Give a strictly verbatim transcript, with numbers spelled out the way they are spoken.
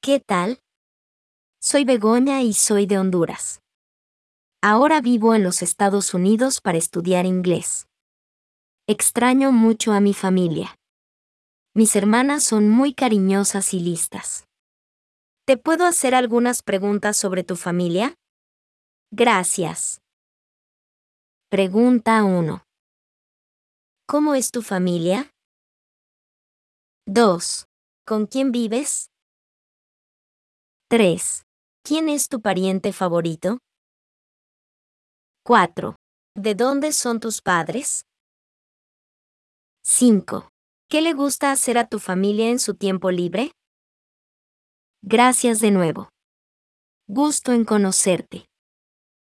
¿Qué tal? Soy Begoña y soy de Honduras. Ahora vivo en los Estados Unidos para estudiar inglés. Extraño mucho a mi familia. Mis hermanas son muy cariñosas y listas. ¿Te puedo hacer algunas preguntas sobre tu familia? Gracias. Pregunta uno. ¿Cómo es tu familia? dos. ¿Con quién vives? tres. ¿Quién es tu pariente favorito? cuatro. ¿De dónde son tus padres? cinco. ¿Qué le gusta hacer a tu familia en su tiempo libre? Gracias de nuevo. Gusto en conocerte.